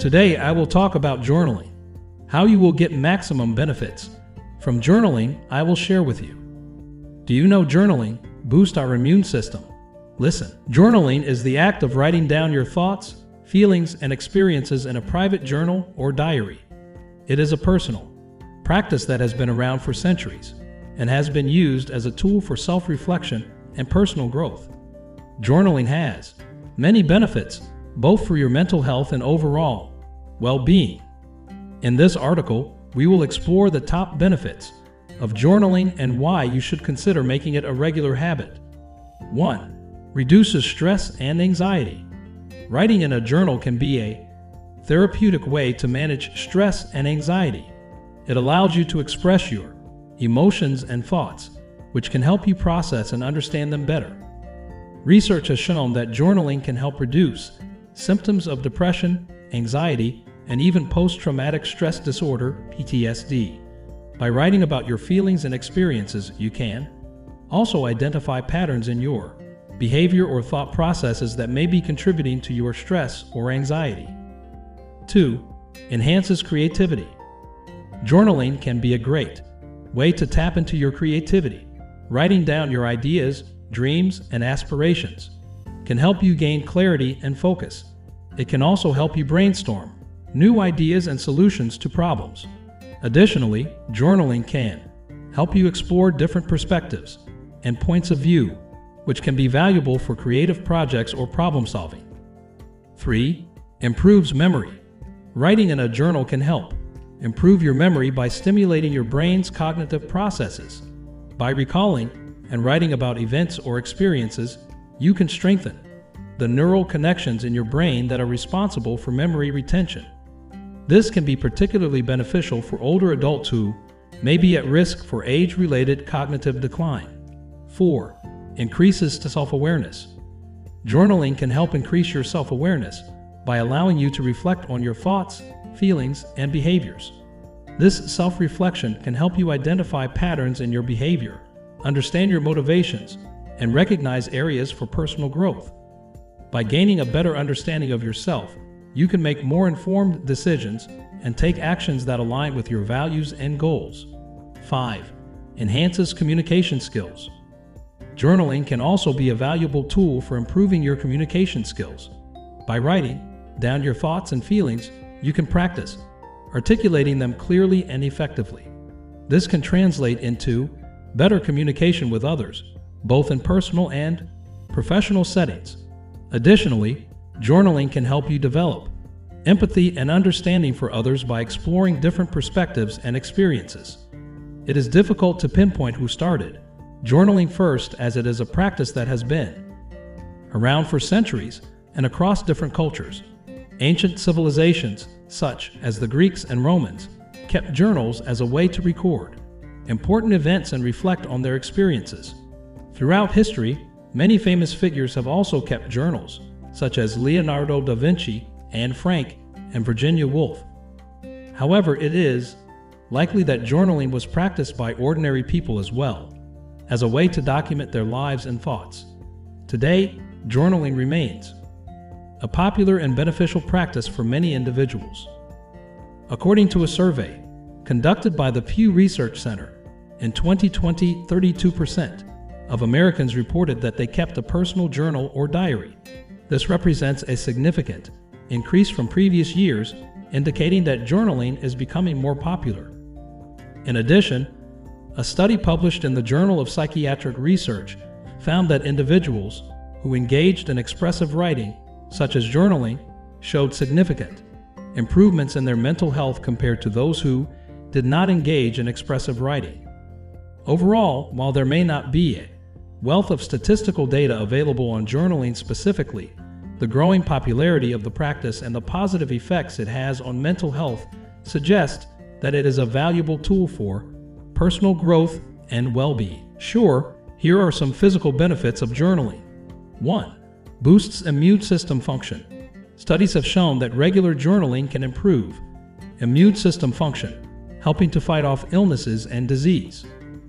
Today I will talk about journaling, how you will get maximum benefits from journaling. I will share with you. Do you know journaling boosts our immune system? Listen, journaling is the act of writing down your thoughts, feelings, and experiences in a private journal or diary. It is a personal practice that has been around for centuries and has been used as a tool for self-reflection and personal growth. Journaling has many benefits, both for your mental health and overall well-being. In this article, we will explore the top benefits of journaling and why you should consider making it a regular habit. 1. Reduces stress and anxiety. Writing in a journal can be a therapeutic way to manage stress and anxiety. It allows you to express your emotions and thoughts, which can help you process and understand them better. Research has shown that journaling can help reduce symptoms of depression, anxiety, and even post-traumatic stress disorder, PTSD. By writing about your feelings and experiences, you can also identify patterns in your behavior or thought processes that may be contributing to your stress or anxiety. 2. Enhances creativity. Journaling can be a great way to tap into your creativity. Writing down your ideas, dreams, and aspirations can help you gain clarity and focus. It can also help you brainstorm new ideas and solutions to problems. Additionally, journaling can help you explore different perspectives and points of view, which can be valuable for creative projects or problem solving. 3. Improves memory. Writing in a journal can help improve your memory by stimulating your brain's cognitive processes. By recalling and writing about events or experiences, you can strengthen the neural connections in your brain that are responsible for memory retention. This can be particularly beneficial for older adults who may be at risk for age-related cognitive decline. 4. Increases self-awareness. Journaling can help increase your self-awareness by allowing you to reflect on your thoughts, feelings, and behaviors. This self-reflection can help you identify patterns in your behavior, understand your motivations, and recognize areas for personal growth. By gaining a better understanding of yourself, you can make more informed decisions and take actions that align with your values and goals. 5. Enhances communication skills. Journaling can also be a valuable tool for improving your communication skills. By writing down your thoughts and feelings, you can practice articulating them clearly and effectively. This can translate into better communication with others, both in personal and professional settings. Additionally, journaling can help you develop empathy and understanding for others by exploring different perspectives and experiences. It is difficult to pinpoint who started journaling first, as it is a practice that has been around for centuries and across different cultures. Ancient civilizations, such as the Greeks and Romans, kept journals as a way to record important events and reflect on their experiences. Throughout history, many famous figures have also kept journals, such as Leonardo da Vinci, Anne Frank, and Virginia Woolf. However, it is likely that journaling was practiced by ordinary people as well, as a way to document their lives and thoughts. Today, journaling remains a popular and beneficial practice for many individuals. According to a survey conducted by the Pew Research Center, in 2020, 32% of Americans reported that they kept a personal journal or diary. This represents a significant increase from previous years, indicating that journaling is becoming more popular. In addition, a study published in the Journal of Psychiatric Research found that individuals who engaged in expressive writing, such as journaling, showed significant improvements in their mental health compared to those who did not engage in expressive writing. Overall, while there may not be a wealth of statistical data available on journaling specifically, the growing popularity of the practice and the positive effects it has on mental health suggest that it is a valuable tool for personal growth and well-being. Sure, here are some physical benefits of journaling. 1. Boosts immune system function. Studies have shown that regular journaling can improve immune system function, helping to fight off illnesses and disease.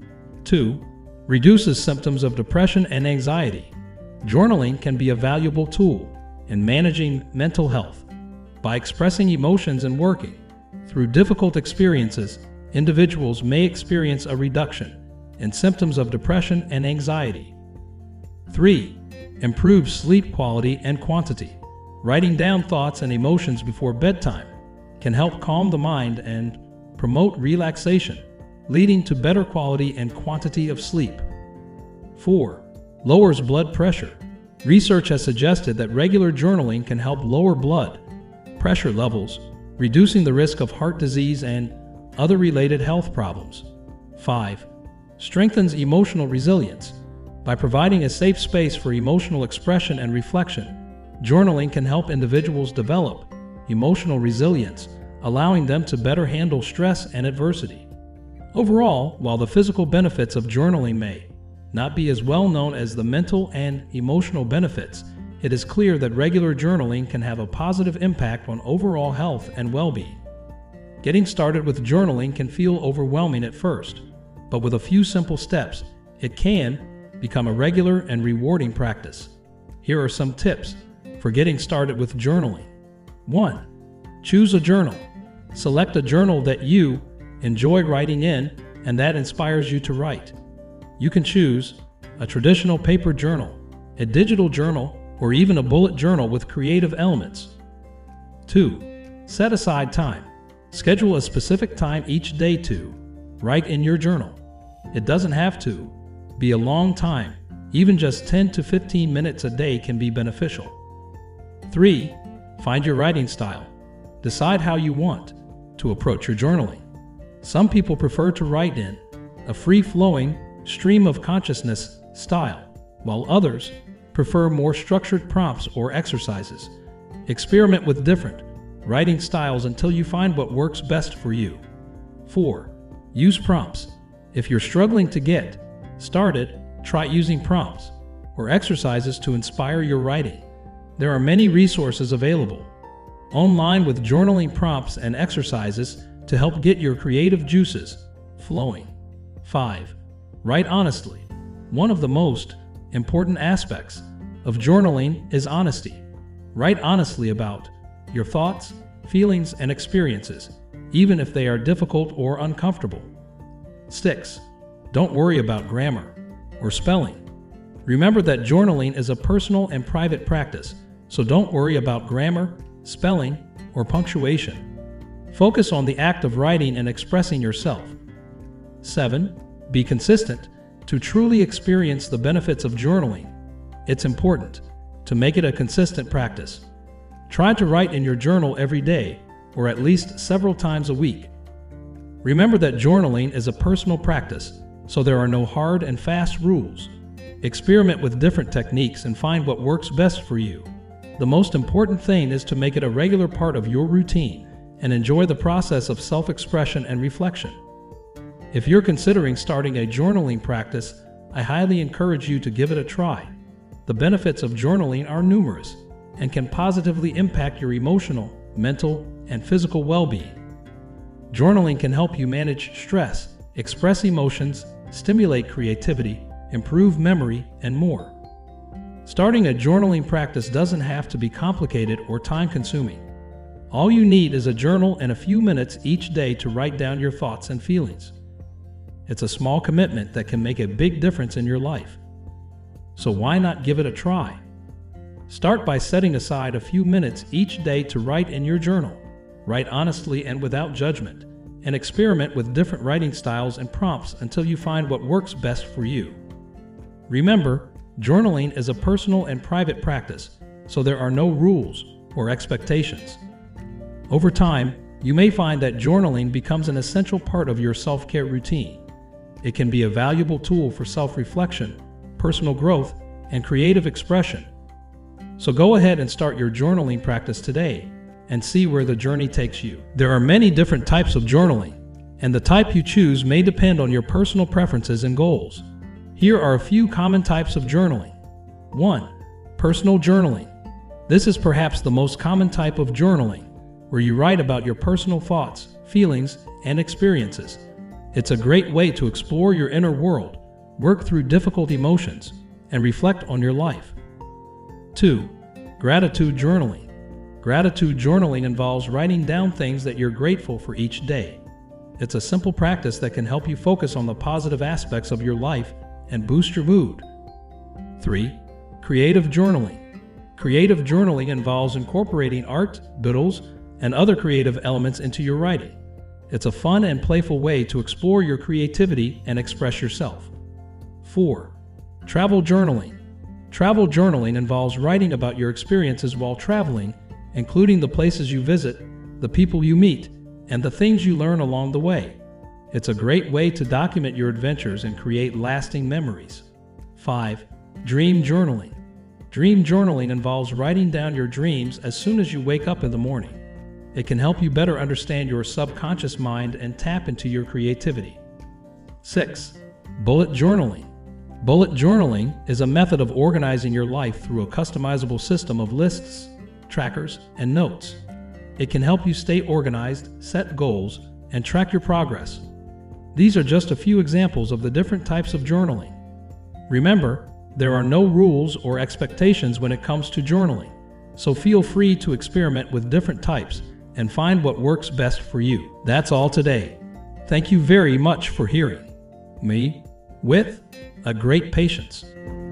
2. Reduces symptoms of depression and anxiety. Journaling can be a valuable tool in managing mental health. By expressing emotions and working through difficult experiences, individuals may experience a reduction in symptoms of depression and anxiety. 3. Improve sleep quality and quantity. Writing down thoughts and emotions before bedtime can help calm the mind and promote relaxation, leading to better quality and quantity of sleep. 4. Lowers blood pressure. Research has suggested that regular journaling can help lower blood pressure levels, reducing the risk of heart disease and other related health problems. 5. Strengthens emotional resilience. By providing a safe space for emotional expression and reflection, journaling can help individuals develop emotional resilience, allowing them to better handle stress and adversity. Overall, while the physical benefits of journaling may not be as well known as the mental and emotional benefits, it is clear that regular journaling can have a positive impact on overall health and well-being. Getting started with journaling can feel overwhelming at first, but with a few simple steps, it can become a regular and rewarding practice. Here are some tips for getting started with journaling. 1. Choose a journal. Select a journal that you enjoy writing in and that inspires you to write. You can choose a traditional paper journal, a digital journal, or even a bullet journal with creative elements. 2. Set aside time. Schedule a specific time each day to write in your journal. It doesn't have to be a long time. Even just 10 to 15 minutes a day can be beneficial. 3. Find your writing style. Decide how you want to approach your journaling. Some people prefer to write in a free-flowing stream of consciousness style, while others prefer more structured prompts or exercises. Experiment with different writing styles until you find what works best for you. 4. Use prompts. If you're struggling to get started, try using prompts or exercises to inspire your writing. There are many resources available online with journaling prompts and exercises to help get your creative juices flowing. 5. Write honestly. One of the most important aspects of journaling is honesty. Write honestly about your thoughts, feelings, and experiences, even if they are difficult or uncomfortable. 6. Don't worry about grammar or spelling. Remember that journaling is a personal and private practice, so don't worry about grammar, spelling, or punctuation. Focus on the act of writing and expressing yourself. 7. Be consistent. To truly experience the benefits of journaling, it's important to make it a consistent practice. Try to write in your journal every day, or at least several times a week. Remember that journaling is a personal practice, so there are no hard and fast rules. Experiment with different techniques and find what works best for you. The most important thing is to make it a regular part of your routine and enjoy the process of self-expression and reflection. If you're considering starting a journaling practice, I highly encourage you to give it a try. The benefits of journaling are numerous and can positively impact your emotional, mental, and physical well-being. Journaling can help you manage stress, express emotions, stimulate creativity, improve memory, and more. Starting a journaling practice doesn't have to be complicated or time-consuming. All you need is a journal and a few minutes each day to write down your thoughts and feelings. It's a small commitment that can make a big difference in your life. So why not give it a try? Start by setting aside a few minutes each day to write in your journal. Write honestly and without judgment, and experiment with different writing styles and prompts until you find what works best for you. Remember, journaling is a personal and private practice, so there are no rules or expectations. Over time, you may find that journaling becomes an essential part of your self-care routine. It can be a valuable tool for self-reflection, personal growth, and creative expression. So go ahead and start your journaling practice today and see where the journey takes you. There are many different types of journaling, and the type you choose may depend on your personal preferences and goals. Here are a few common types of journaling. 1. Personal journaling. This is perhaps the most common type of journaling, where you write about your personal thoughts, feelings, and experiences. It's a great way to explore your inner world, work through difficult emotions, and reflect on your life. 2. Gratitude journaling. Gratitude journaling involves writing down things that you're grateful for each day. It's a simple practice that can help you focus on the positive aspects of your life and boost your mood. 3. Creative journaling. Creative journaling involves incorporating art, doodles, and other creative elements into your writing. It's a fun and playful way to explore your creativity and express yourself. 4. Travel journaling. Travel journaling involves writing about your experiences while traveling, including the places you visit, the people you meet, and the things you learn along the way. It's a great way to document your adventures and create lasting memories. 5. Dream journaling. Dream journaling involves writing down your dreams as soon as you wake up in the morning. It can help you better understand your subconscious mind and tap into your creativity. 6. Bullet journaling. Bullet journaling is a method of organizing your life through a customizable system of lists, trackers, and notes. It can help you stay organized, set goals, and track your progress. These are just a few examples of the different types of journaling. Remember, there are no rules or expectations when it comes to journaling, so feel free to experiment with different types and find what works best for you. That's all today. Thank you very much for hearing me with a great patience.